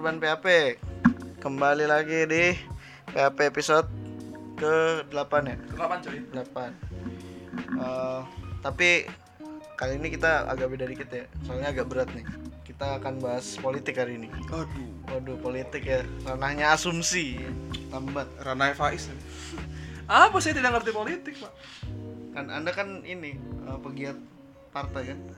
Sobat PHP. Kembali lagi di PHP episode ke-8 ya? Ke-8 coy. 8. Tapi kali ini kita agak beda dikit ya. Soalnya agak berat nih. Kita akan bahas politik hari ini. Waduh, politik ya. Ranahnya asumsi. Tambat. Ranah Faiz. Apa saya tidak ngerti politik, Pak? Kan Anda kan ini pegiat partai kan?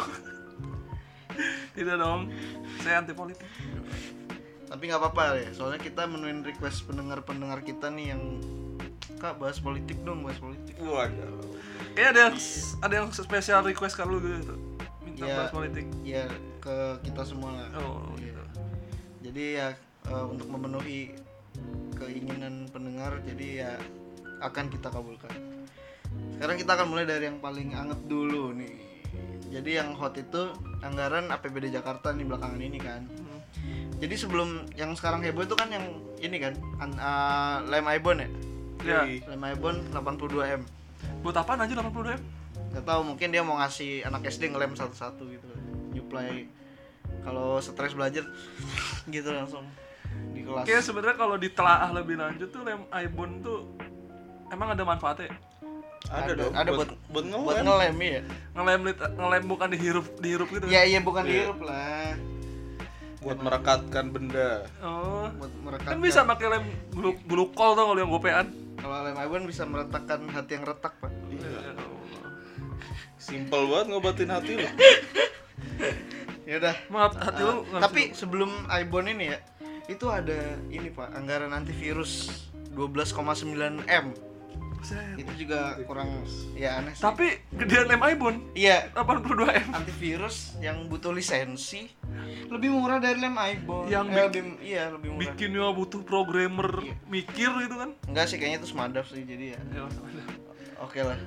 Tidak dong. Saya anti politik. Tapi nggak apa-apa ya. Soalnya kita menuin request pendengar kita nih yang Kak bahas politik dong, bahas politik. Waduh. Kayak ada yang spesial request ke lu gitu. Minta bahas politik. Iya, ke kita semua lah. Oh, gitu. Jadi ya untuk memenuhi keinginan pendengar, jadi ya akan kita kabulkan. Sekarang kita akan mulai dari yang paling anget dulu nih. Jadi yang hot itu anggaran APBD Jakarta nih belakangan ini kan. Jadi sebelum yang sekarang heboh itu kan yang ini kan lem Aibon ya? Iya. Lem Aibon 82M. Buat apaan aja 82M? Gak tahu, mungkin dia mau ngasih anak SD ngelem satu-satu gitu. Nyuplai kalau stres belajar gitu langsung di kelas. Kayak sebenarnya kalau ditelaah lebih lanjut tuh lem Aibon tuh emang ada manfaatnya? Ada dong. Ada buat ngelem ya. Ngelem bukan dihirup gitu. Iya bukan dihirup lah. Buat merekatkan benda. Oh. Buat merekatkan. Kan bisa pakai lem glukol tuh kalau yang gopean. Kalau lem Aibon bisa meletakkan hati yang retak, Pak. Iya. Simpel banget ngobatin hati lo. Ya udah. Maaf hati lu. Tapi sebelum Aibon ini ya, itu ada ini Pak, anggaran antivirus 12,9 M. Itu juga kurang ya aneh sih. Tapi gedean lem Aibon. Iya, 82M. antivirus yang butuh lisensi lebih murah dari lem Aibon. Yang lebih murah. Bikinnya butuh programmer Iya. mikir gitu kan. Enggak sih, kayaknya itu Smadaf sih, jadi ya. Oke lah.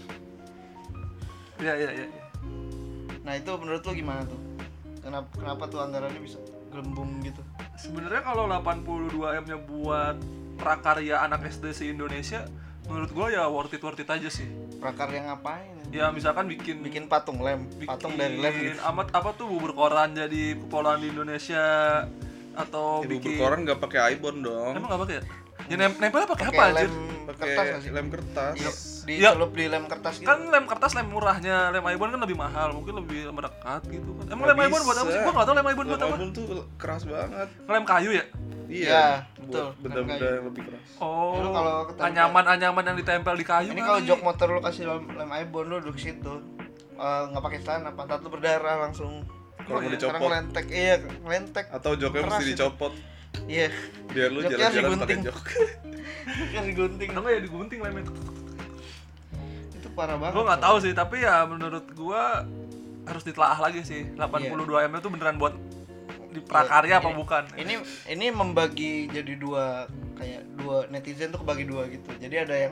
Iya. Nah, itu menurut lo gimana tuh? Kenapa tuh anggarannya bisa gelembung gitu? Sebenarnya kalau 82M-nya buat prakarya anak SD se-Indonesia, menurut gua ya worth it aja sih. Prakarya ngapain? Ya misalkan bikin patung lem, patung dari lem gitu. apa tuh bubur koran jadi populer di Indonesia atau Bubur koran nggak pakai Aibon dong. Emang nggak pakai ya? Ya nempelnya pakai apa Pakai anjir? lem Pakai kertas nggak sih? lem kertas. Iya, Iya. dicelup di lem kertas gitu. Kan lem kertas lem murahnya, lem Aibon kan lebih mahal, mungkin lebih merekat gitu kan. Emang Nggak lem Aibon buat apa sih? bisa. Gua nggak tahu lem Aibon buat Lem apa. Aibon tuh keras banget. Lem kayu ya? Iya, betul. Buat benda-benda yang lebih keras. Oh. Ya, lu kalau ketempel- anyaman yang ditempel di kayu. Ini kali. kalau jok motor lu kasih lem Aibon lu duduk situ. Nggak pakai celana, pantat lu berdarah langsung. Kalau mau Sekarang dicopot. ngelentek, iya ngelentek. Atau joknya Keras mesti itu. dicopot. Iya, Biar lu Joknya jalan-jalan pakai digunting. jok. kan digunting. Atau nggak ya digunting lemnya. Itu parah banget. Gua nggak tahu sih, tapi ya menurut gua harus ditelaah lagi sih. 82M itu beneran buat di prakarya apa Ini- bukan? Ini membagi jadi dua, kayak dua netizen tuh kebagi dua gitu. Jadi ada yang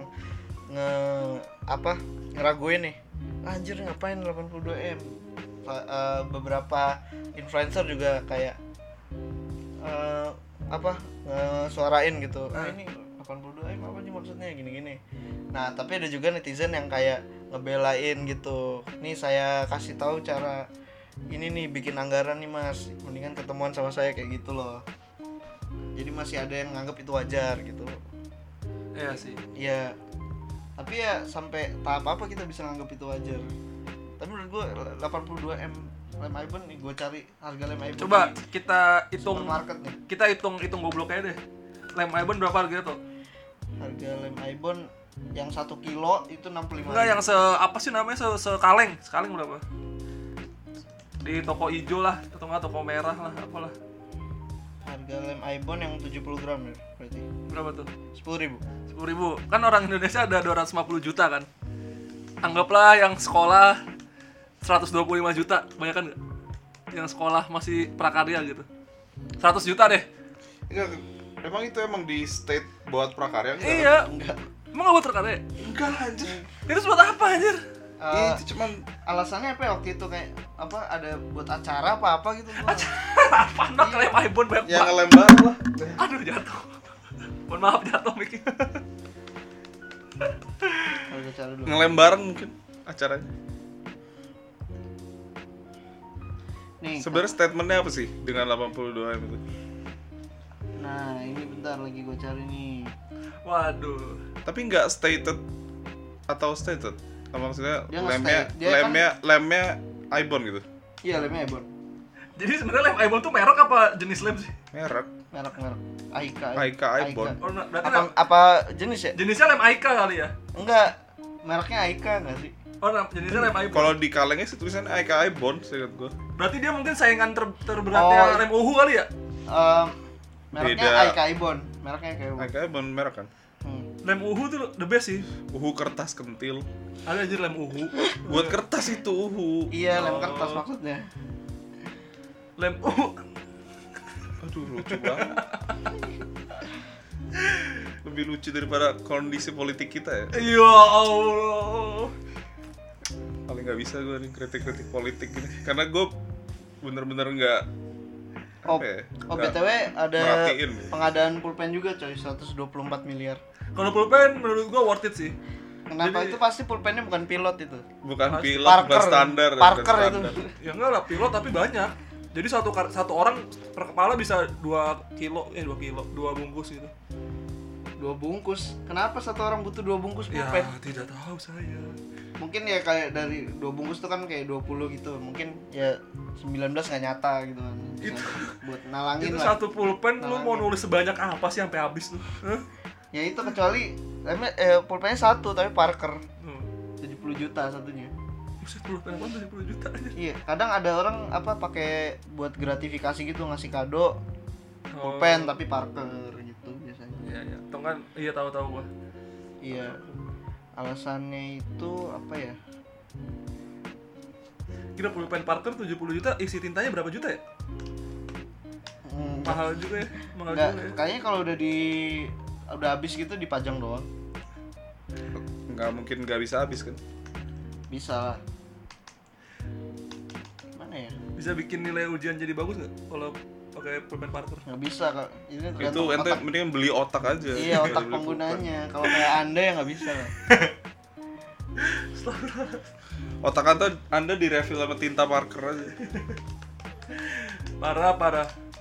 ngeraguin nih. Anjir ngapain 82M? Beberapa influencer juga kayak suarain gitu. Ini 82M apa sih maksudnya gini-gini. Nah, tapi ada juga netizen yang kayak ngebelain gitu. Nih saya kasih tahu cara ini nih bikin anggaran nih Mas, mendingan ketemuan sama saya kayak gitu loh. Jadi masih ada yang nganggap itu wajar gitu. Iya sih. Iya. Tapi ya sampai tahap apa kita bisa nganggap itu wajar? Tapi menurut gua 82M lem Aibon nih, gua cari harga lem Aibon. Coba di kita hitung supermarket nih. kita hitung goblok aja deh. Lem Aibon berapa harganya tuh? Harga lem Aibon yang 1 kilo itu 65. Enggak yang apa sih namanya sekaleng berapa? Di toko hijau lah atau enggak toko merah lah apalah. Harga lem Aibon yang 70 gram ya berarti. Berapa tuh? 10.000. 10.000. Kan orang Indonesia ada 250 juta kan. Anggaplah yang sekolah 125 juta, kebanyakan nggak? Yang sekolah masih prakarya gitu. 100 juta deh. Enggak, emang itu emang di state buat prakarya enggak? Iya. Enggak. Emang nggak buat prakarya? Enggak anjir. Itu buat apa anjir? Itu cuman Alasannya apa ya waktu itu, kayak apa, ada buat acara apa gitu. Apa nak lem Aibon banyak yang banget. ngelem bareng lah. Aduh jatuh. Mohon maaf jatuh mikir. Harga cara dulu. Ngelem bareng mungkin acaranya. Nih, Sebenarnya statementnya apa sih dengan 82M itu? Nah, ini bentar lagi gue cari nih. Waduh. Tapi nggak stated atau stated. Maksudnya Dia nggak lemnya state. Dia lemnya Ibon gitu. Iya, lemnya Ebon. Jadi sebenarnya lem Ibon tuh merek apa jenis lem sih? Merek Merek Aika. Aika Ibon. Oh, berarti Apa jenis ya? jenisnya lem Aika kali ya? Enggak. Mereknya Aika enggak sih? Oh, jenisnya lem Ibon. Kalau di kalengnya sih tulisannya Aika Ibon, seingat gue. Berarti dia mungkin saingan terberatnya lem Uhu kali ya? Mereknya Beda. Aika Ibon. Mereknya Aika Ibon. Aika Ibon merek kan. Lem Uhu tuh the best sih. Uhu kertas kentil. Ada aja lem Uhu. Buat kertas itu Uhu. Iya, lem kertas maksudnya. Lem Uhu. Aduh, lucu banget. Lebih lucu daripada kondisi politik kita ya. Ya Allah. Paling nggak bisa gue nih kritik-kritik politik gini. Karena gue bener-bener nggak Oh, apa ya, oh nggak BTW ada merhatiin. pengadaan pulpen juga coy, 124 miliar. Kalau pulpen menurut gua worth it sih. Kenapa Jadi- itu pasti pulpennya bukan pilot itu. Bukan pilot, Parker. bukan standar. Parker bukan itu. standar. Ya enggak lah pilot tapi banyak. Jadi satu orang per kepala bisa 2 kilo, 2 bungkus gitu. 2 bungkus. Kenapa satu orang butuh 2 bungkus Ya, pulpen? tidak tahu saya. Mungkin ya kayak dari 2 bungkus tuh kan kayak 20 gitu. Mungkin ya 19 nggak nyata gitu kan. Bisa buat nalangin Itu lah. satu pulpen lu mau nulis sebanyak apa sih sampai habis tuh? Hah? Ya itu kecuali pulpennya satu tapi Parker. 70 juta satunya. Buset, pulpen apa 70 juta aja. Iya, kadang ada orang apa pakai buat gratifikasi gitu ngasih kado pulpen tapi Parker gitu biasanya. Iya, iya. Atau kan iya tahu gua. Iya. Alasannya itu apa ya? Kira pulpen Parker 70 juta, isi tintanya berapa juta ya? Mahal juga ya. Mahal Enggak, juga ya. kayaknya kalau udah habis gitu dipajang doang. Nggak mungkin nggak bisa habis kan. Bisa lah. Mana ya? Bisa bikin nilai ujian jadi bagus nggak kalau pakai pulpen Parker? Nggak bisa kak. Ini Itu tergantung ente otak. mending beli otak aja. Iya, otak Beli penggunanya. Kalau kayak Anda ya nggak bisa lah. pulpen. Otak anda direfill sama tinta Parker aja. Parah.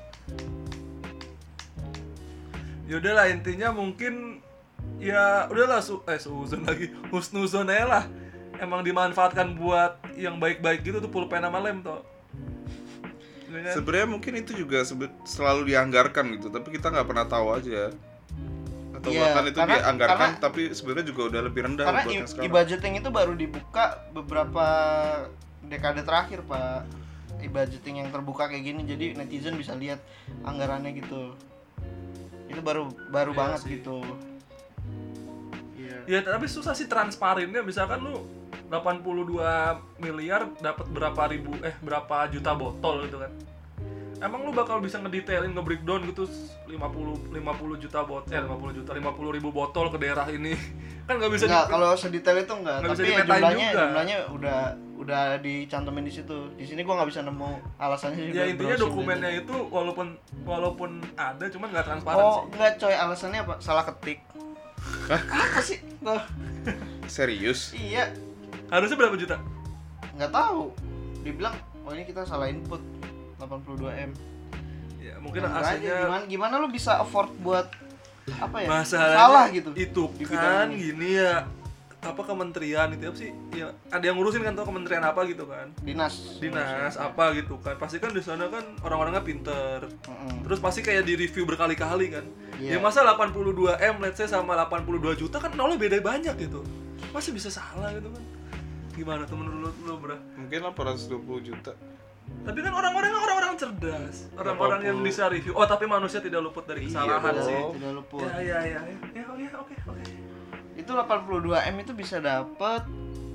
Yaudahlah intinya mungkin ya udahlah Suuzon lagi husnuzon aja lah. Emang dimanfaatkan buat yang baik-baik gitu tuh pulpen sama lem toh. Iya kan? Sebenarnya mungkin itu juga selalu dianggarkan gitu, tapi kita nggak pernah tahu aja. Atau Iya, bahkan itu karena- dianggarkan karena- tapi sebenarnya juga udah lebih rendah Karena buat yang sekarang. e-budgeting itu baru dibuka beberapa dekade terakhir pak. E-budgeting yang terbuka kayak gini, jadi netizen bisa lihat anggarannya gitu. Itu baru Iya banget sih. gitu. Iya. Ya tapi susah sih transparinnya, misalkan lu 82 miliar dapat berapa juta botol gitu kan. Emang lu bakal bisa ngedetailin, nge-breakdown gitu 50 juta botol, 50 ribu botol ke daerah ini. Kan nggak bisa Enggak, kalau sedetail itu enggak, nggak bisa tapi ya dipetain juga. jumlahnya udah dicantumin di situ. Di sini gua nggak bisa nemu alasannya juga. ya intinya browsing dokumennya aja. itu walaupun ada cuman nggak transparan Oh, sih. enggak coy, alasannya apa? Salah ketik. Apa sih? Tuh. Serius? Iya, Harusnya berapa juta? nggak tahu. Dibilang, "Oh, ini kita salah input 82M." Ya mungkin Bener aja, aslinya gimana lu bisa afford buat apa ya? masalahnya salah gitu. itu di kan bidang ini. gini ya, apa kementerian itu apa sih ya, ada yang ngurusin kan tuh kementerian apa gitu kan, Dinas apa gitu kan, pasti kan di sana kan orang-orangnya pinter, Mm-mm. terus pasti kayak di review berkali-kali kan. Iya. Ya masa 82M let's say sama 82 juta kan nolnya beda banyak gitu, masih bisa salah gitu kan. Gimana tuh menurut lu bro? Mungkin 820 juta. Tapi kan orang-orang cerdas, orang-orang yang 80. bisa review. Oh tapi manusia tidak luput dari kesalahan dong. sih. Tidak luput. Ya, oke. Itu 82M itu bisa dapat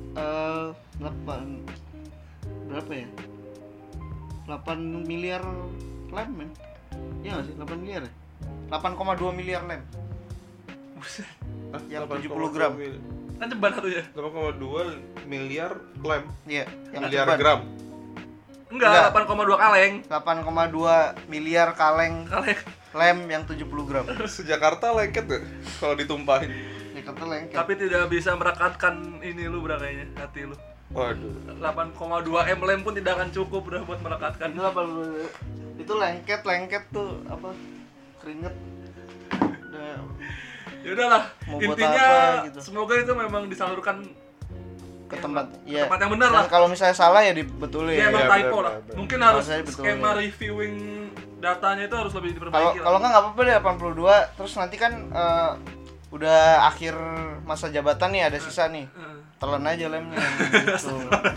8 berapa ya? 8 miliar lem men. Iya nggak sih? 8 miliar ya? 8,2 miliar lem. Buset. Hah? Yang 8,2 70 gram. Kan ceban satunya. 8,2 miliar lem. Iya, yang Miliar ceban. gram. Enggak, Enggak. 8,2 kaleng. 8,2 miliar kaleng Kaleng. lem yang 70 gram. Sejakarta lengket gak kalau ditumpahin? Ya kata lengket. Tapi tidak bisa merekatkan ini lu bro kayaknya, hati lu. Waduh. 8,2 M lem pun tidak akan cukup udah buat merekatkan. Itu lengket tuh apa? keringet. Udah Ya udahlah, Mau buat intinya apa, gitu. semoga itu memang disalurkan ke tempat ya. tempat yang benar Dan lah. kalau misalnya salah ya dibetulin. Ya emang Iya, typo benar, lah. benar. Mungkin harus Bahasanya betul, skema ya. reviewing datanya itu harus lebih Kalau diperbaiki lah. kalau nggak apa-apa deh 82, terus nanti kan udah akhir masa jabatan nih, ada sisa nih. Telan aja lemnya gitu.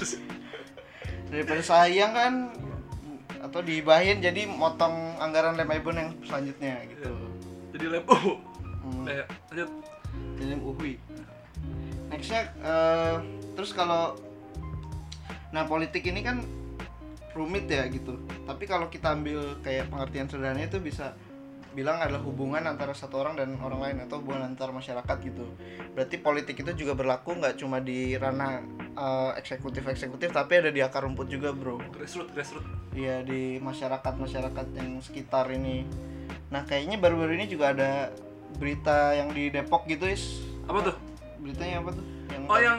Daripada sayang kan, atau dihibahin jadi motong anggaran lem Ibon yang selanjutnya gitu. Jadi lem ya, lanjut. Jadi lem uhui. Nextnya terus kalau politik ini kan rumit ya gitu. Tapi kalau kita ambil kayak pengertian sederhananya itu bisa bilang adalah hubungan antara satu orang dan orang lain, atau hubungan antar masyarakat gitu. Berarti politik itu juga berlaku nggak cuma di ranah eksekutif, tapi ada di akar rumput juga, bro. Grassroots. Iya, di masyarakat yang sekitar ini. Nah kayaknya baru-baru ini juga ada berita yang di Depok gitu, Is. Apa tuh? Beritanya apa tuh? Yang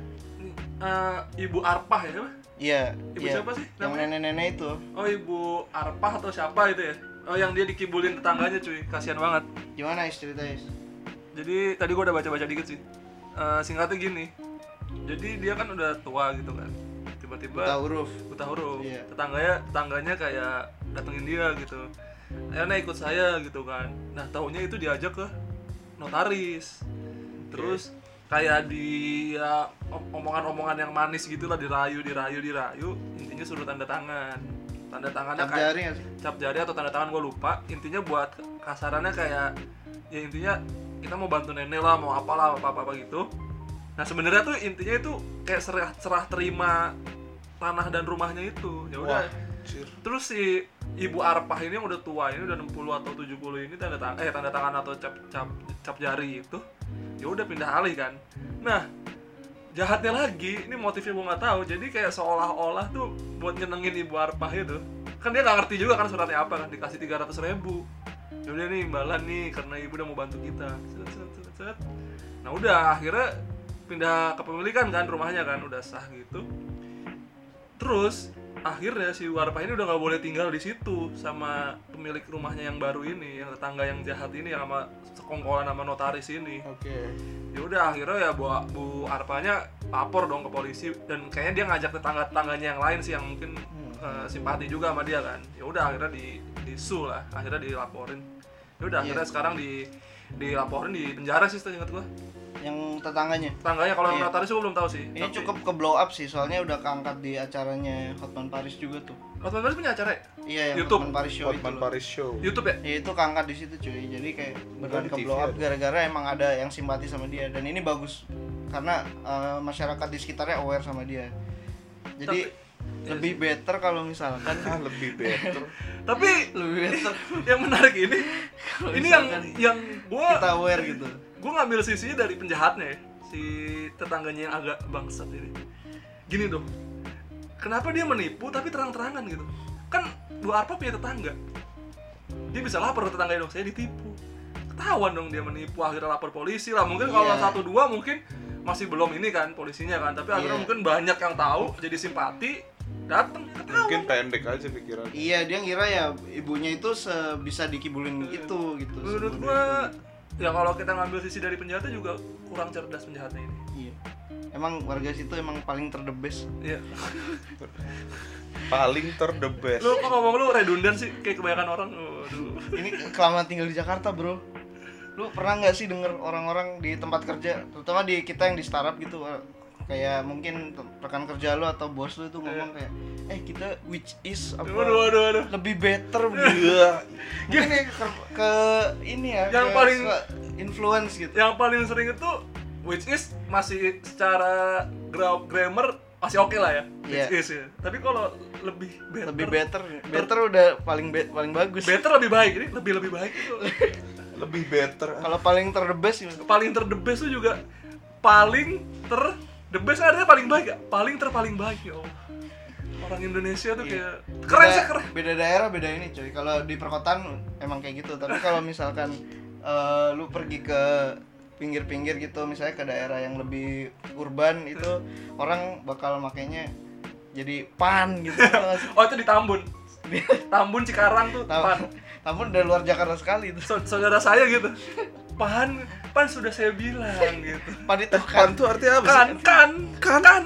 Ibu Arpah ya, siapa? Iya. Ibu iya. siapa sih Yang namanya? nenek-nenek itu. Oh, Ibu Arpah atau siapa itu ya? Oh, yang dia dikibulin tetangganya, cuy. Kasihan banget. Gimana, Is, ceritanya, Is? Jadi tadi gua udah baca-baca dikit sih. Singkatnya gini. Jadi dia kan udah tua gitu kan. Tiba-tiba buta huruf. Iya. Tetangganya kayak datengin dia gitu. Ayo ikut saya gitu kan. Nah, taunya itu diajak ke notaris. Terus kayak dia omongan-omongan yang manis gitulah, dirayu. Intinya suruh tanda tangannya Cap kayak jari nggak sih? cap jari atau tanda tangan, gue lupa. Intinya buat kasarannya kayak ya intinya kita mau bantu nenek lah, mau apalah apa gitu. Nah sebenarnya tuh intinya itu kayak serah terima tanah dan rumahnya itu. Ya udah. Terus si Ibu Arpah ini yang udah tua ini, udah 60 atau 70 ini tanda tangan atau cap jari itu. Ya udah pindah alih kan. Nah, jahatnya lagi, ini motifnya gue nggak tahu. Jadi kayak seolah-olah tuh buat nyenengin Ibu Arpah itu. Kan dia nggak ngerti juga kan suratnya apa kan, dikasih 300.000. Ya udah nih imbalan nih karena ibu udah mau bantu kita. Set. Nah udah akhirnya pindah kepemilikan kan rumahnya kan, udah sah gitu. Terus akhirnya si Warpah ini udah nggak boleh tinggal di situ sama pemilik rumahnya yang baru ini, yang tetangga yang jahat ini, yang sama sekongkolan sama notaris ini. Oke. Ya udah akhirnya ya Bu Arpanya lapor dong ke polisi, dan kayaknya dia ngajak tetangganya yang lain sih yang mungkin simpati juga sama dia kan. Ya udah akhirnya disu lah, akhirnya dilaporin. Ya udah akhirnya sekarang dilaporin, di penjara sih seingat gua. Yang tetangganya. Kalau yang notaris gua belum tahu sih. Ini cukup ke blow up sih, soalnya udah keangkat di acaranya Hotman Paris juga tuh. Hotman Paris punya acara ya? Iya, yang YouTube. Hotman Paris Show Hotman Paris Show. YouTube ya? Ya itu keangkat di situ cuy. Jadi kayak beneran di ke TV blow up ada. gara-gara emang ada yang simpati sama dia, dan ini bagus karena masyarakat di sekitarnya aware sama dia. Jadi lebih better kalau misalkan Lebih better. Tapi lebih better yang menarik ini yang gua kita aware gitu. Gue ngambil sisinya dari penjahatnya ya, si tetangganya yang agak bangsat ini. Gini dong, kenapa dia menipu tapi terang-terangan gitu? Kan Bu Arpa punya tetangga, dia bisa lapor ke tetangganya dong, saya ditipu. Ketahuan dong dia menipu, akhirnya lapor polisi lah. Mungkin kalau 1-2 mungkin masih belum ini kan polisinya kan, tapi akhirnya mungkin banyak yang tahu, jadi simpati, datang ketahuan. Mungkin pendek aja pikiran. Iya, dia ngira ya ibunya itu bisa dikibulin itu gitu. Menurut gua ya kalau kita ngambil sisi dari penjahatnya juga kurang cerdas penjahatnya ini. Iya. Emang warga situ emang paling terdebes. Iya. Paling the best. Lu kok ngomong lu redundan sih kayak kebanyakan orang. Aduh. Ini kelamaan tinggal di Jakarta, bro. Lu pernah nggak sih denger orang-orang di tempat kerja, terutama di kita yang di startup gitu, kayak mungkin rekan kerja lu atau bos lu itu ngomong kayak, kita which is apa? Waduh. Lebih better gitu. Gini ke ini ya. Yang ke paling influence gitu. Yang paling sering itu which is masih secara grammar masih oke lah ya. Iya. Which is ya. Tapi kalau lebih better udah paling bagus. Better lebih baik. Ini lebih baik itu. Lebih better. Kalau paling terdebes gimana? Paling terdebes itu juga paling the best artinya paling baik ya? Paling baik ya Allah. Orang Indonesia tuh kayak keren. Beda daerah beda ini coy. Kalau di perkotaan emang kayak gitu, tapi kalau misalkan lu pergi ke pinggir-pinggir gitu, misalnya ke daerah yang lebih urban itu orang bakal makainya jadi pan gitu. Oh itu di Tambun. Tambun Cikarang tuh pan. Namun dari luar Jakarta sekali itu. Saudara saya gitu. Pan sudah saya bilang gitu. Pan itu Kan tuh artinya apa sih? Kan.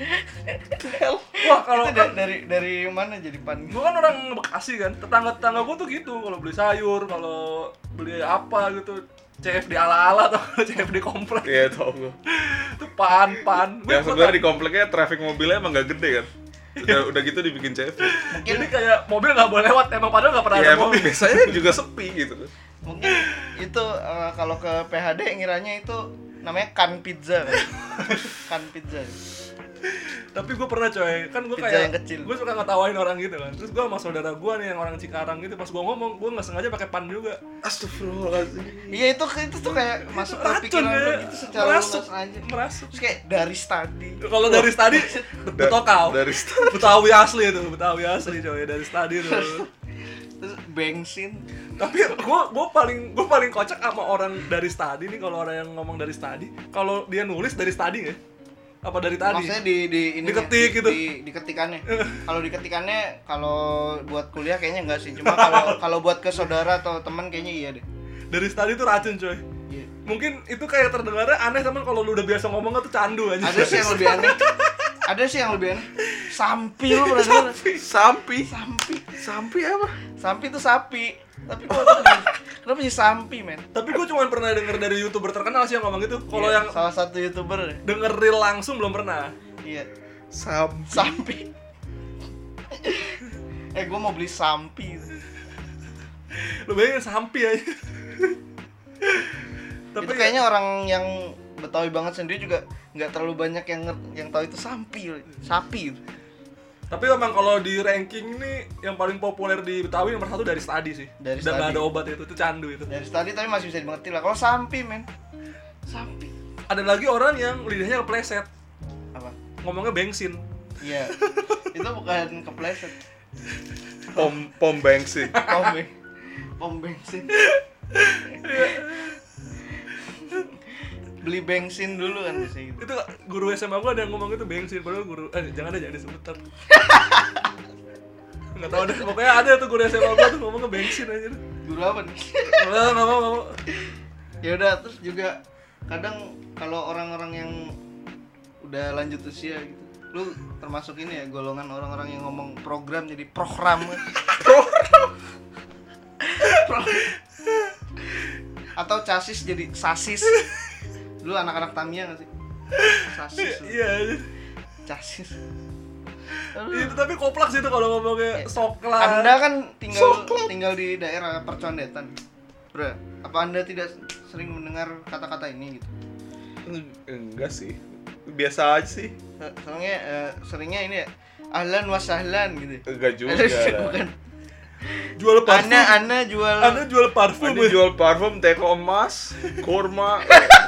Wah, kalau itu dari mana jadi pan? gue kan orang Bekasi kan, tetangga gue tuh gitu, kalau beli sayur, kalau beli apa gitu, CFD ala-ala atau CFD komplek. Iya tau gue. Itu pan. Yang sebenarnya di kompleknya traffic mobilnya emang gak gede kan. Udah gitu dibikin CFD. Jadi kayak mobil nggak boleh lewat, emang padahal nggak pernah Ya ada emang mobil. biasanya juga sepi gitu. Mungkin itu kalau ke PHD ngiranya itu namanya kan pizza kan. Kan pizza. Tapi gue pernah coy, kan gue Pizza kayak yang kecil. gue suka ngetawain orang gitu kan. Terus gue sama saudara gue nih yang orang Cikarang gitu, pas gue ngomong, gue nggak sengaja pakai pan juga. Astagfirullahaladzim. Iya itu tuh kayak masuk ke Racun pikiran ya, lo gitu secara merasuk. aja. Merasuk. Terus kayak dari tadi. Kalau dari tadi betokau. Dari start. Betawi asli itu, Betawi asli coy, dari tadi tuh. Terus bensin. Tapi gue paling kocak sama orang dari stadi nih, kalau orang yang ngomong dari stadi, kalau dia nulis dari stadi nggak? Apa dari tadi? Maksudnya di ini Diketik gitu. di ketikannya. Kalau diketikannya kalau buat kuliah kayaknya enggak sih. Cuma kalau buat ke saudara atau teman kayaknya iya deh. Dari stadi tuh racun coy. Iya. Mungkin itu kayak terdengarnya aneh, teman, kalau lu udah biasa ngomongnya tuh candu aja. Ada sih yang lebih aneh. Ada sih yang lebih aneh. Sampi lu pernah denger? Sampi. Sampi. Sampi apa? Sampi itu sapi. Tapi kenapa sih sampi, men? Tapi gue cuma pernah denger dari YouTuber terkenal sih yang ngomong gitu. Kalau Iya, yang salah satu YouTuber deh. denger real langsung belum pernah. Iya. Sampi. Sampi. Gue mau beli sampi. Lu bayangin sampi aja. Tapi Itu kayaknya orang yang Betawi banget sendiri juga nggak terlalu banyak yang tahu itu sapi. Tapi memang kalau di ranking ini yang paling populer di Betawi nomor 1 dari stadi sih. Dari Dan nggak stadi. ada obat itu candu itu. Dari tadi tapi masih bisa dimengerti lah. Kalau sampi, men. Sampi. Ada lagi orang yang lidahnya kepleset, Apa? ngomongnya bensin. Iya. Itu bukan kepleset. Pom bensin. Pom bensin. Beli bensin dulu kan bisa gitu. Itu guru SMA gua ada yang ngomong itu bensin, padahal guru jangan disebut ntar. Nggak tahu deh, pokoknya ada tuh guru SMA gua tuh ngomongnya bensin aja. Guru apa nih? Nggak mau. Ya udah, terus juga kadang kalau orang-orang yang udah lanjut usia gitu, lu termasuk ini ya, golongan orang-orang yang ngomong program jadi program. Atau casis jadi sasis. Lu anak-anak Tamiya nggak sih? Sasis. Iya. Casis. Itu tapi koplak sih itu kalau ngomongnya soklat. Anda kan tinggal di daerah Percondetan, bro. Apa Anda tidak sering mendengar kata-kata ini gitu? Enggak sih. Biasa aja sih. Soalnya seringnya ini ya, ahlan wa sahlan gitu. Enggak juga. Bukan. Jual parfum. Anda jual parfum. Ini jual parfum, teko emas, kurma.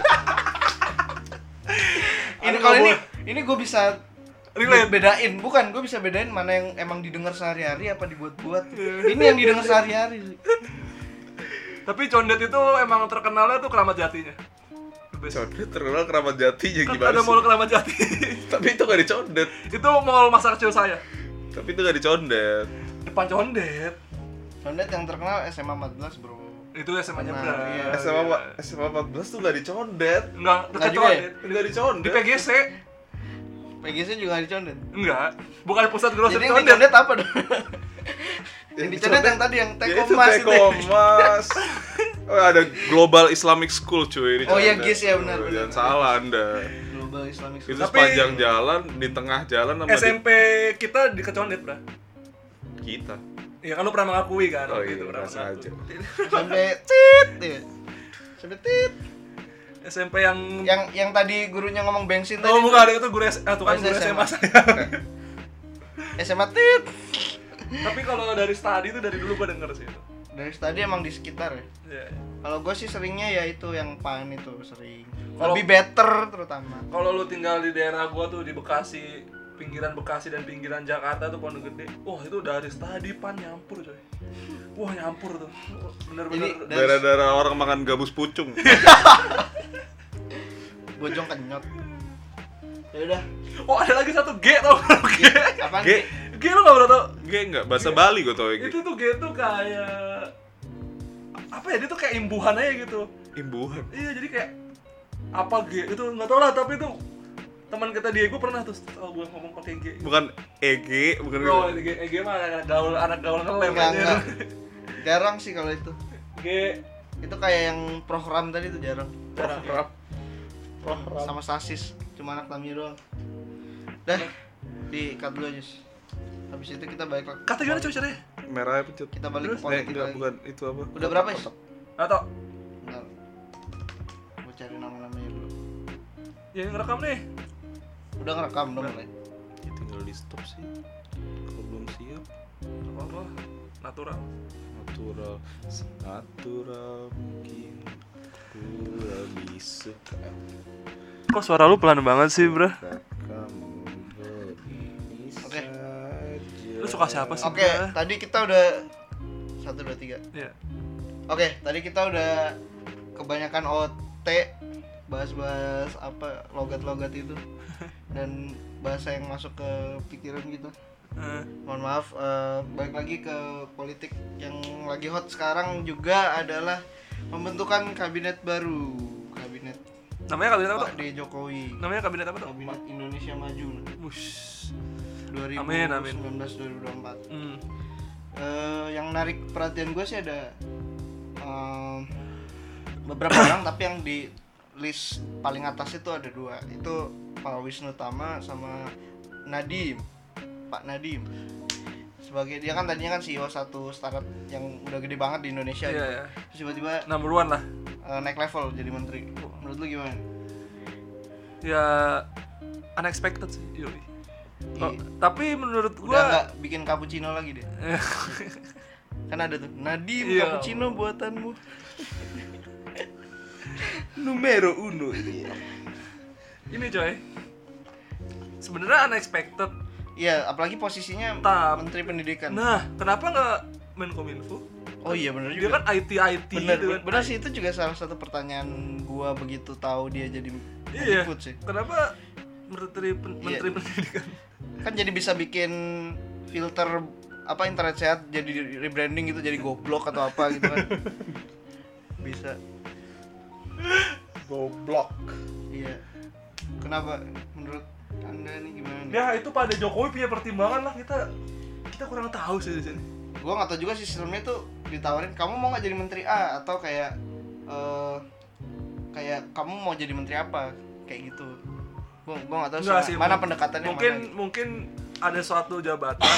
Ini kalau ini gue bisa Relate. bedain, bukan, gue bisa bedain mana yang emang didengar sehari-hari apa dibuat-buat. Ini yang didengar sehari-hari sih. Tapi Condet itu emang terkenalnya tuh Keramat Jatinya. Condet terkenal Keramat Jatinya Kan gimana ada sih? mall Keramat Jati. Tapi itu gak dicondet. Itu mall masa kecil saya. Tapi itu gak dicondet. Depan Condet. Condet yang terkenal SMA 14, bro. Itu SMA-nya Nah, Bra. iya. SMA 14 tuh gak dicondet. Enggak, dekat Nggak juga ya? Condet. Enggak Di dicondet. PGC. PGC juga nggak dicondet. Enggak. Bukan pusat Jadi grocery yang Condet. dicondet apa dong? Yang dicondet yang tadi yang Ya teko itu emas teko itu. emas. Oh, ada Global Islamic School cuy. Oh iya, dicondet. GIS ya, benar. Jangan salah Anda. Global Islamic Itu School. Tapi- sepanjang jalan, di tengah jalan sama SMP kita di Kecondet, Bra. kita. Iya kan lu pernah mengakui kan Oh waktu iya, itu pernah rasa mengaku. aja. Sampai tit ya. Sampai tit. SMP yang Yang tadi gurunya ngomong bensin tadi. oh bukan, itu guru tuh kan Oh, guru SMA. SMA saya. SMA tit. Tapi kalau dari studi itu dari dulu gua denger sih itu. Dari tadi emang di sekitar ya. Iya. Kalau gue sih seringnya ya itu yang pan itu sering. Kalau- Lebih better terutama. Kalau lu tinggal di daerah gua tuh di Bekasi, pinggiran Bekasi dan pinggiran Jakarta tuh Pondok Gede. Wah, itu dari studi pan nyampur coy. Wah, nyampur tuh. Bener-bener. Ini- Daerah-daerah orang makan gabus pucung. Bojong kenyot. Ya udah. Oh, ada lagi satu G tau gak lu G? Apaan? G. G lu gak pernah tau? G enggak, bahasa Bali gue tau ya G. Itu tuh G tuh kayak apa ya, dia tuh kayak imbuhan aja gitu. Imbuhan. Iya, jadi kayak apa G itu nggak tau lah, tapi itu teman kita Diego pernah tuh gue ngomong pakai G. Bukan EG, bukan Bro, EG mah anak gaul ngelem Enggak, aja. enggak. Jarang sih kalau itu. G Itu kayak yang program tadi tuh jarang. Program. Sama sasis, cuma anak Tamiya doang. Dah, di cut dulu aja. Habis itu kita balik lagi. Kata gimana coba caranya? merah pencet. Kita balik ke Terus? politik Enggak, lagi. bukan itu apa? Udah berapa sih? Atau Bentar. Gua cari nama-namanya dulu. ya yang ngerekam nih. Udah ngerekam udah mulai. Ya, tinggal di stop sih. Kalau belum siap, Apa? Natural. natural mungkin gua bisa Kok suara lu pelan banget sih, bro? kamu begini Oke. Lu suka siapa sih? Oke, tadi kita udah 1 2 3. Iya. Oke, tadi kita udah kebanyakan OT, bahas-bahas apa logat-logat itu dan bahasa yang masuk ke pikiran gitu. Mohon maaf, balik lagi ke politik yang lagi hot sekarang juga adalah pembentukan kabinet baru. Kabinet Namanya kabinet apa Pak tuh? D. Jokowi. Namanya kabinet apa tuh? Kabinet Indonesia Maju Wush. 2019 Amin. 2024. Hmm. Yang menarik perhatian gue sih ada beberapa orang, tapi yang di list paling atas itu ada 2. Itu Pak Wisnu Tama sama Nadiem. Pak Nadiem. Sebagai dia kan tadinya kan CEO satu startup yang udah gede banget di Indonesia. Iya, gitu. iya. Terus tiba-tiba Number one lah. naik level jadi menteri. Menurut lu gimana? Ya unexpected sih. Yoi. Oh, Iya. tapi menurut Udah gua nggak bikin cappuccino lagi deh. Kan ada tuh Nadiem Iya. cappuccino buatanmu. Numero 1 ini. ini coy. Sebenarnya unexpected. Iya, apalagi posisinya Tap. Menteri Pendidikan. Nah, kenapa nggak Menkominfo? Oh iya benar Dia juga. kan IT bener, gitu kan. bener sih, itu juga salah satu pertanyaan gua begitu tahu dia jadi Iya. Mendikbud sih. Kenapa Menteri Iya. Pendidikan? Kan jadi bisa bikin filter apa internet sehat jadi rebranding gitu, jadi goblok atau apa gitu kan. Bisa. goblok. Iya. Kenapa menurut Anda nih gimana nih? Ya itu pada Jokowi punya pertimbangan lah, kita kurang tahu sih di sini. Gua nggak tahu juga sih, sistemnya tuh ditawarin kamu mau nggak jadi menteri A atau kayak kayak kamu mau jadi menteri apa kayak gitu. Gua nggak tahu Enggak sih sih, mana pendekatannya mungkin ada suatu jabatan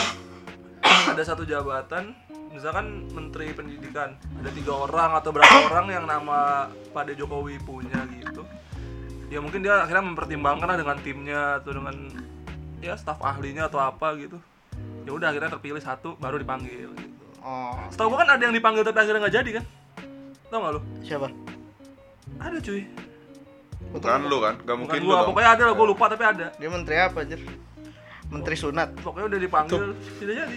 misalkan Menteri Pendidikan, ada 3 orang atau berapa orang yang nama pada Jokowi punya gitu. Ya mungkin dia akhirnya mempertimbangkan lah dengan timnya atau dengan ya staf ahlinya atau apa gitu. Ya udah akhirnya terpilih satu baru dipanggil gitu. Oh, Setahu gua kan ada yang dipanggil tapi akhirnya nggak jadi kan? Tahu nggak lu? siapa? Ada cuy. Bukan lu kan? Gak Bukan mungkin lu gua, dong. pokoknya ada lah, gua lupa tapi ada. Dia menteri apa aja? Menteri sunat. Pokoknya udah dipanggil tidak jadi.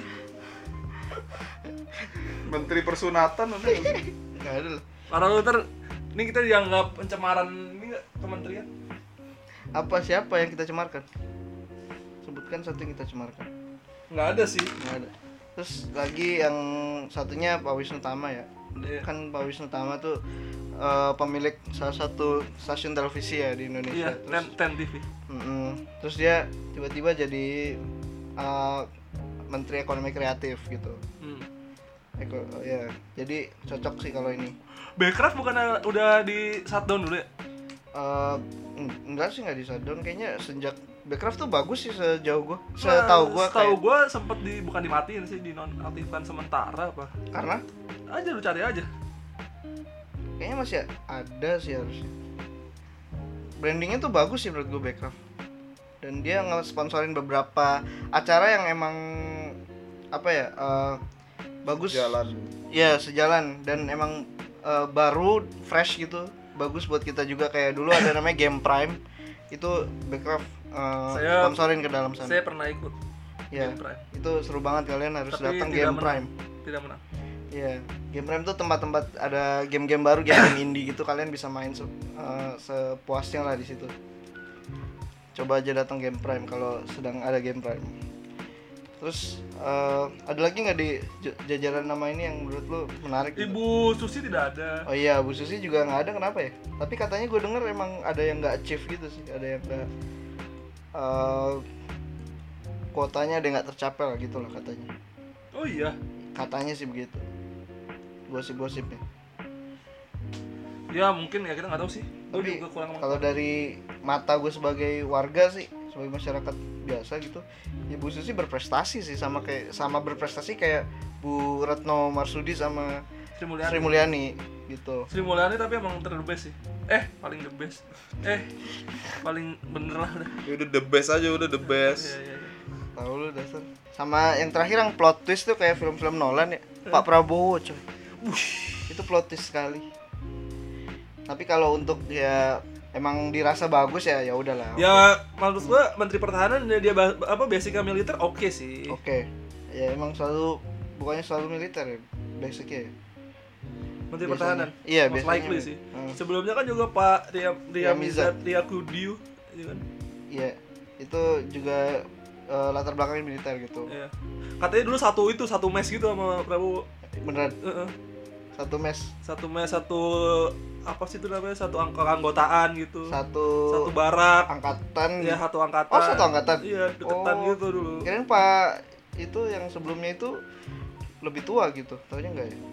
Menteri persunatan udah. Enggak ada lah. Karena lu ntar ini kita dianggap pencemaran ini nggak kementerian? Apa siapa yang kita cemarkan? Sebutkan satu yang kita cemarkan. Nggak ada sih. Enggak ada. Terus lagi yang satunya Pak Wisnu Tama ya. Iya. Kan Pak Wisnu Tama tuh pemilik salah satu stasiun televisi ya di Indonesia. Iya, Terus, Ten TV. terus dia tiba-tiba jadi Menteri Ekonomi Kreatif gitu. Ya, jadi cocok sih kalau ini. Backcraft bukan udah di shutdown dulu ya? Enggak sih, nggak di shutdown kayaknya. Sejak Backcraft tuh bagus sih sejauh gua. Setahu gua sempet bukan dimatiin sih, dinonaktifkan sementara apa? karena Aja lu cari aja. kayaknya masih ada sih harusnya. Brandingnya tuh bagus sih menurut gue Backcraft. Dan dia nge-sponsorin beberapa acara yang emang apa ya, bagus. Jalan. Ya sejalan dan emang baru, fresh gitu. Bagus buat kita juga, kayak dulu ada namanya Game Prime. Itu Backcraft sponsorin ke dalam sana. Saya pernah ikut Ya, Game Prime. itu seru banget, kalian harus Tapi datang tidak Game menang. Prime. Tidak menang. Iya, Game Prime tuh tempat-tempat ada game-game baru, game indie gitu, kalian bisa main sepuasnya lah di situ. Coba aja datang Game Prime kalau sedang ada Game Prime. Terus ada lagi nggak di jajaran nama ini yang menurut lu menarik gitu? Ibu Susi tidak ada. Oh iya, Bu Susi juga nggak ada, kenapa ya? Tapi katanya gue denger emang ada yang nggak achieve gitu sih, ada yang nggak kuotanya ada yang nggak tercapai lah gitu lah katanya. Oh iya. Katanya sih begitu. Gosip-gosipnya. Ya mungkin ya, kita nggak tahu sih. Gue Tapi juga kurang kalau dari mata gue sebagai warga sih, sebagai masyarakat biasa gitu, ya Bu Susi berprestasi sih, sama berprestasi kayak Bu Retno Marsudi sama Sri Mulyani gitu. Sri Mulyani tapi emang the best sih. Paling the best. Paling bener lah udah. Ya udah the best aja, udah the best. Iya. Tahu lu dasar. Sama yang terakhir yang plot twist tuh kayak film-film Nolan ya. Pak Prabowo coy. Itu plot twist sekali. Tapi kalau untuk ya emang dirasa bagus ya udahlah. Ya maksud gua Menteri Pertahanan dia basicnya militer oke sih. Oke. Ya emang bukannya selalu militer ya basicnya ya. Menteri Biasanya. Pertahanan. Iya, most biasanya. likely sih. Sebelumnya kan juga Pak Mizat. Ria Kudiu, ya kan? Iya. Itu juga latar belakangnya militer gitu. Iya. Katanya dulu satu mes gitu sama Prabowo. Beneran. Heeh. Satu mes. Satu mes, satu apa sih itu namanya? Satu keanggotaan gitu. Satu barak. angkatan. Iya, satu angkatan. Oh, satu angkatan. Iya, deketan Oh. gitu dulu. Kirain Pak itu yang sebelumnya itu lebih tua gitu. Taunya enggak ya?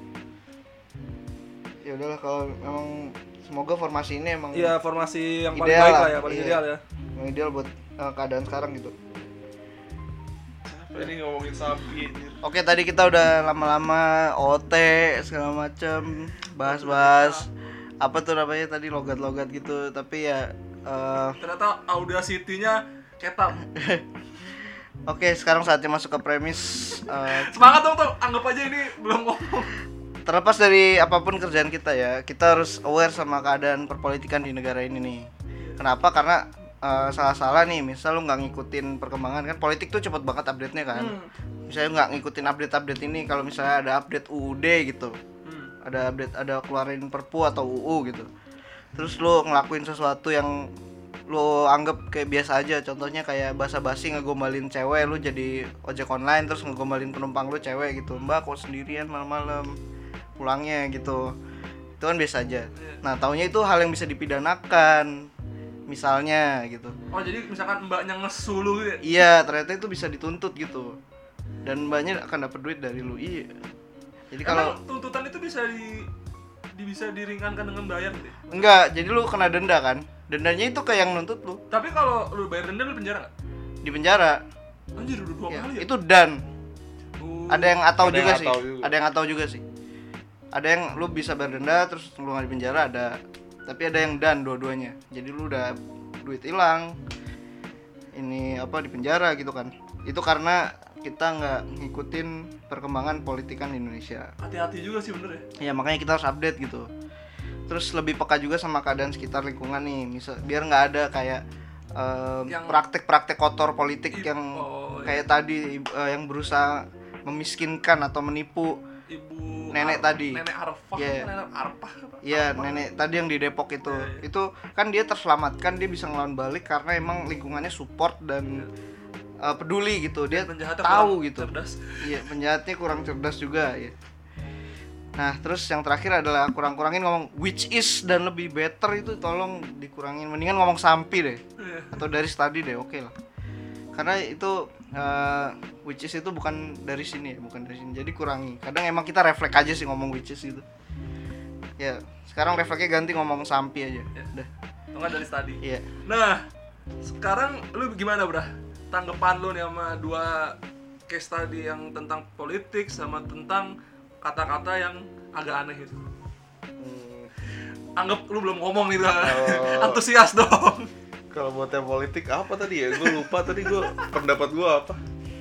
Ya udahlah, kalau memang semoga formasi ini emang Iya, formasi yang paling ideal baik lah. lah ya, paling Iya. ideal ya. yang ideal buat keadaan sekarang gitu. Ini ngomongin sapi anjir. Oke, tadi kita udah lama-lama OT segala macem, bahas-bahas apa tuh namanya tadi, logat-logat gitu. Tapi ya Ternyata Audacity-nya ketam. oke, sekarang saatnya masuk ke premis. Semangat dong tuh, anggap aja ini belum ngomong. Terlepas dari apapun kerjaan kita ya, kita harus aware sama keadaan perpolitikan di negara ini nih. Kenapa? Karena salah-salah nih, misal lu nggak ngikutin perkembangan, kan politik tuh cepet banget update-nya kan. Misalnya nggak ngikutin update ini, kalau misalnya ada update UUD gitu, ada keluarin perpu atau UU gitu, terus lu ngelakuin sesuatu yang lu anggap kayak biasa aja, contohnya kayak basa-basi ngegombalin cewek, lu jadi ojek online terus ngegombalin penumpang lu cewek gitu, mbak kok sendirian malam-malam pulangnya gitu, itu kan biasa aja. Nah, taunya itu hal yang bisa dipidanakan misalnya gitu. Oh, jadi misalkan mbaknya ngesu lu gitu ya? Iya, ternyata itu bisa dituntut gitu, dan mbaknya akan dapat duit dari lu. Iya. Jadi kalau emang tuntutan itu bisa diringankan dengan bayar gitu ya? enggak, jadi lu kena denda kan, dendanya itu kayak yang nuntut lu Tapi kalau lu bayar denda lu penjara nggak? di penjara. Anjir, udah 2 Ya, kali ya? itu dan Oh. ada yang atau Ada juga yang sih, atau juga. ada yang atau juga sih, ada yang lu bisa bayar denda terus lu nggak di penjara, ada. Tapi ada yang dan dua-duanya, jadi lu udah duit hilang, ini apa, di penjara gitu kan. Itu karena kita nggak ngikutin perkembangan politikan di Indonesia. Hati-hati juga sih, bener ya? Ya makanya kita harus update gitu. Terus lebih peka juga sama keadaan sekitar lingkungan nih, misal biar nggak ada kayak Yang- praktek-praktek kotor politik yang iya. kayak tadi, yang berusaha memiskinkan atau menipu Ibu Nenek tadi. Nenek Arfah, Iya. Nenek Arfah apa? ya Arfah. nenek tadi yang di Depok itu. Iya. Itu kan dia terselamatkan, dia bisa ngelawan balik karena emang lingkungannya support dan peduli gitu, dia Penjahatnya tahu kurang gitu. cerdas. Iya, penjahatnya kurang cerdas juga ya. Nah, terus yang terakhir adalah kurang-kurangin ngomong which is dan lebih better, itu tolong dikurangin. Mendingan ngomong sampi deh, Iya. atau dari study deh, oke lah. Karena itu which is itu bukan dari sini ya, bukan dari sini. Jadi kurangi. Kadang emang kita refleks aja sih ngomong which is gitu. Ya, sekarang refleksnya ganti ngomong sampi aja. Ya. Udah. Atau nggak dari tadi. Iya. Nah, sekarang lu gimana, Bro? Tanggapan lu nih sama 2 case tadi yang tentang politik sama tentang kata-kata yang agak aneh gitu. Anggap lu belum ngomong gitu. Antusias dong. Kalau buat yang politik apa tadi ya? Gue lupa tadi pendapat gue apa.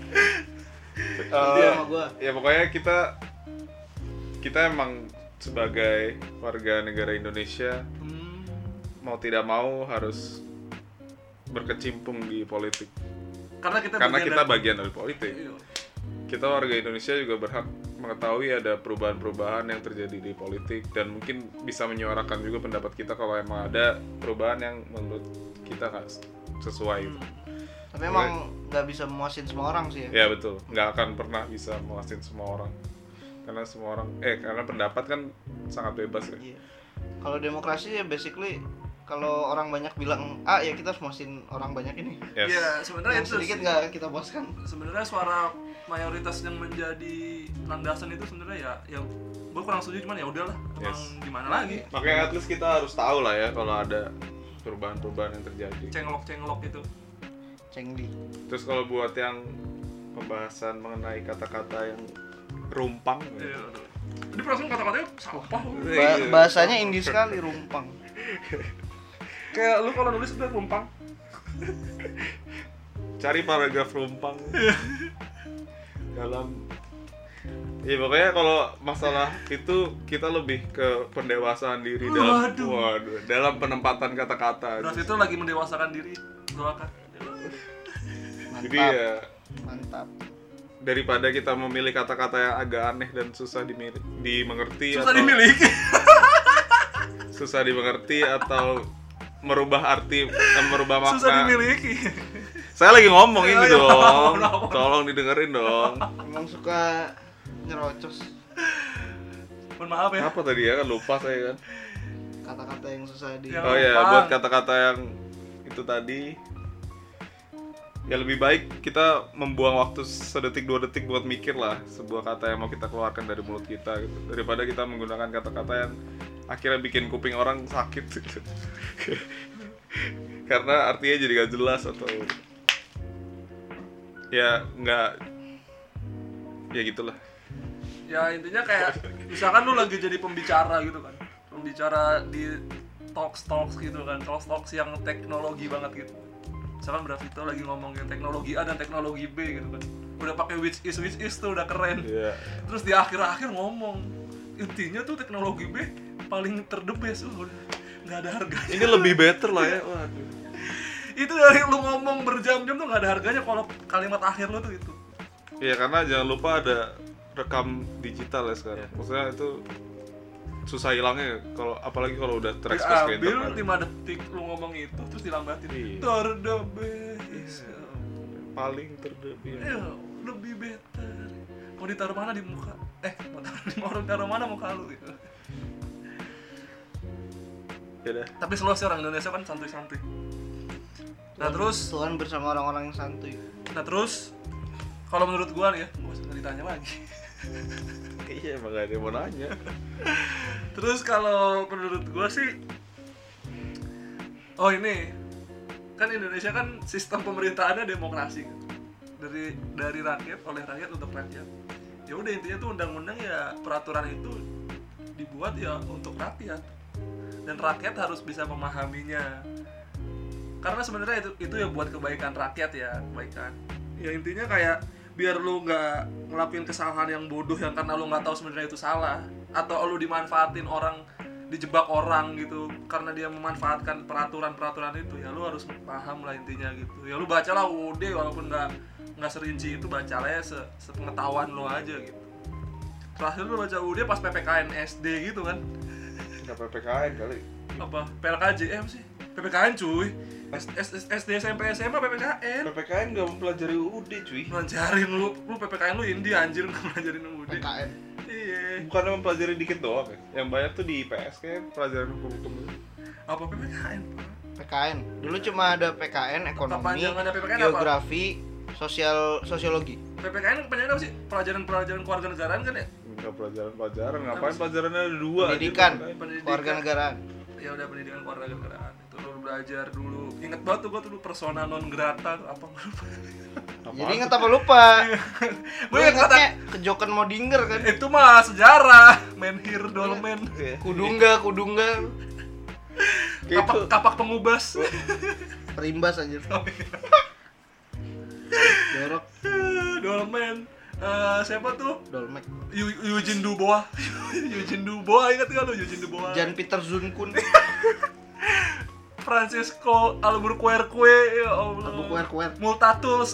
Dia sama gua. Ya pokoknya kita emang sebagai warga negara Indonesia mau tidak mau harus berkecimpung di politik. Karena kita Bagian dari politik. Iya. Kita warga Indonesia juga berhak mengetahui ada perubahan-perubahan yang terjadi di politik, dan mungkin bisa menyuarakan juga pendapat kita kalau emang ada perubahan yang menurut kita nggak sesuai. Tapi emang nggak bisa memuasin semua orang sih ya. Ya betul, nggak akan pernah bisa memuasin semua orang. Karena semua orang, karena pendapat kan sangat bebas ya. Iya. Kalau demokrasi ya basically kalau orang banyak bilang A ya kita harus muasin orang banyak ini. Yes. Iya, sebenarnya Yang itu sedikit nggak kita puaskan. sebenarnya suara mayoritas yang menjadi landasan itu sebenarnya ya gue kurang setuju, cuman ya udahlah, emang Yes. gimana lagi, Makanya at least kita harus tahu lah ya kalau ada perubahan-perubahan yang terjadi. cenglok itu. Cengdi. Terus kalau buat yang pembahasan mengenai kata-kata yang rumpang, Iya, aduh. Jadi perasaan kata-katanya sampah. Bahasanya indie sekali, rumpang. Kayak lu kalau nulis udah rumpang. cari paragraf rumpang dalam ya pokoknya kalau masalah itu kita lebih ke pendewasaan diri dalam penempatan kata-kata. Terus itu lagi mendewasakan diri, doakan. Jadi ya Mantap. daripada kita memilih kata-kata yang agak aneh dan susah dimengerti Susah atau dimiliki. susah dimengerti atau merubah arti merubah makna. Susah dimiliki. Saya lagi ngomong ini Ayo, dong. ngomong. Tolong didengerin dong. Emang suka nyerocos Mohon maaf ya. Apa tadi ya kan lupa saya kan. kata-kata yang susah di. Yang Oh ya, rumpang. buat kata-kata yang itu tadi ya lebih baik kita membuang waktu sedetik 2 detik buat mikir lah sebuah kata yang mau kita keluarkan dari mulut kita gitu. Daripada kita menggunakan kata-kata yang akhirnya bikin kuping orang sakit gitu. Karena artinya jadi gak jelas atau ya nggak ya gitulah. Ya intinya kayak misalkan lu lagi jadi pembicara gitu kan, pembicara di talks gitu kan, talks yang teknologi banget gitu. Misalkan Bravito lagi ngomongin teknologi A dan teknologi B gitu kan, udah pakai which is tuh udah keren. Iya. Terus di akhir-akhir ngomong intinya tuh teknologi B paling terdebes, udah nggak ada harganya. Ini lebih better lah ya. Waduh. Itu dari lu ngomong berjam-jam tuh nggak ada harganya kalau kalimat akhir lu tuh itu. Iya, karena jangan lupa ada rekam digital ya sekarang. Maksudnya itu susah hilangnya kalau apalagi kalau udah terekspos ke Diambil internet. 5 detik lu ngomong itu terus dilambatin. Iya. Terdebes. Paling terdebis. Ya, lebih better. Mau ditaruh mana di muka? Mau taruh mana muka lu gitu. Ya dah. Tapi selalu sih orang Indonesia kan santuy-santuy. Nah terus, Tuhan bersama orang-orang yang santuy. kalau menurut gua nih ya, gua usah ditanya lagi. Iya, emang gak ada yang mau nanya. Terus kalau menurut gua sih, oh ini kan Indonesia kan sistem pemerintahannya demokrasi kan? dari rakyat, oleh rakyat untuk rakyat. Ya udah intinya tuh undang-undang ya, peraturan itu dibuat ya untuk rakyat dan rakyat harus bisa memahaminya. Karena sebenarnya itu ya buat kebaikan rakyat ya, kebaikan. Ya intinya kayak biar lu nggak ngelakuin kesalahan yang bodoh yang karena lu nggak tahu sebenarnya itu salah, atau lu dimanfaatin orang, dijebak orang gitu karena dia memanfaatkan peraturan itu. Ya lu harus paham lah intinya gitu. Ya lu bacalah UUD walaupun nggak serinci itu, bacalah ya sepengetahuan lu aja gitu. Terakhir lu baca UUD pas PPKN SD gitu kan? Nggak PPKN kali. Apa? PLKJ apa sih? PPKN cuy. SD SMP SMA PPKN. PPKN nggak mempelajari UUD cuy. Pelajarin lu PPKN lu Indi anjir, nggak pelajarin UUD. PKN. Iya. Bukannya mempelajari dikit doang ya? Yang banyak tuh di IPS kayak pelajaran hukum-hukum gitu. Apa PPKN? PKN. Dulu cuma ada PKN, ekonomi, Kepanjangannya PPKN apa? geografi, sosiologi. PPKN kepanjangan apa sih? Pelajaran kewarganegaraan kan ya? Nggak pelajaran, ngapain Apa sih? pelajarannya ada 2 Pendidikan, Pendidikan. kewarganegaraan. Ya udah, pendidikan kewarganegaraan. Itu lu belajar dulu. Ingat banget tuh gua tuh persona non grata apa gua lupa. Jadi inget apa lupa? Gua Gue ingat kata ingetnya kejokan Modinger kan. itu mah sejarah, menhir dolmen. Kudungga. Kapak pengubas. Perimbas anjir. Jorok, Dolmen. Siapa tuh? Dolmek. Eugene Dubois. Eugene Dubois, ingat gak lu Eugene Dubois? Jan Peter Zunkun. Francisco Albuquerque, ya Allah. Albuquerque. Multatulus.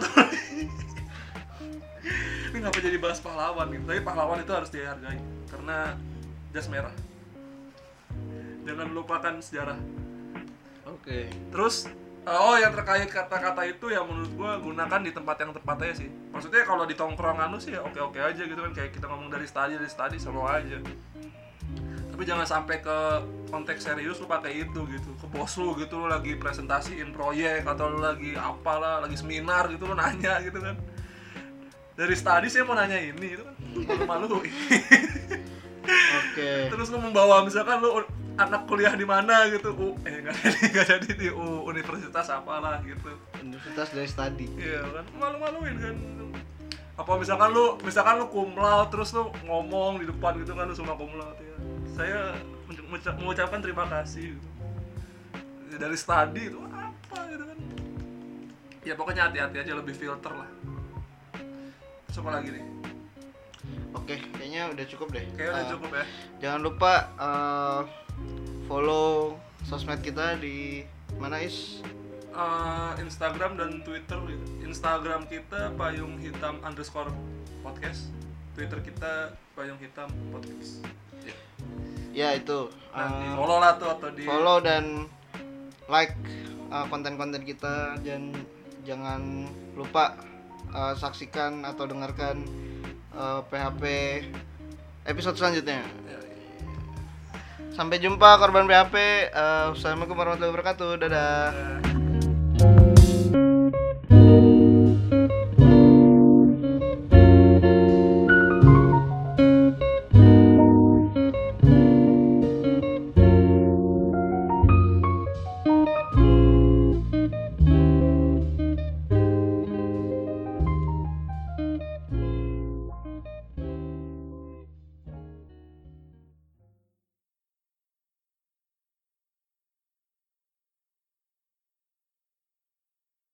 Ini ngapa jadi bahas pahlawan gitu? Tapi pahlawan itu harus dihargai karena jas merah. Jangan lupakan sejarah. Oke. Terus Oh, yang terkait kata-kata itu ya menurut gua gunakan di tempat yang tepat aja sih. Maksudnya kalau di tongkrongan lu sih ya oke-oke aja gitu kan, kayak kita ngomong dari study seru aja. Tapi jangan sampai ke konteks serius lu pakai itu gitu. Ke bos lu gitu, lu lagi presentasiin proyek atau lu lagi apalah, lagi seminar gitu lu nanya gitu kan. Dari study saya mau nanya ini itu kan malu-malu. Oke. Terus lu membawa misalkan lu anak kuliah di mana gitu, nggak jadi di universitas apalah gitu. Universitas dari study. Iya kan, malu-maluin kan. Apa misalkan lu cum laude terus lu ngomong di depan gitu kan, lu semua cum laude ya. Saya mengucapkan terima kasih gitu. Ya, dari study itu apa gitu kan. Ya pokoknya hati-hati aja, lebih filter lah. Terus apa lagi nih? Oke, kayaknya udah cukup deh. Kayaknya udah cukup ya. Jangan lupa follow sosmed kita di mana Is? Instagram dan Twitter gitu. Instagram kita payung hitam _podcast, Twitter kita payung hitam podcast. Ya itu. Di follow lah tuh atau di Follow dan like konten-konten kita, dan jangan lupa saksikan atau dengarkan PHP episode selanjutnya. Sampai jumpa korban PHP. Assalamualaikum warahmatullahi wabarakatuh. Dadah.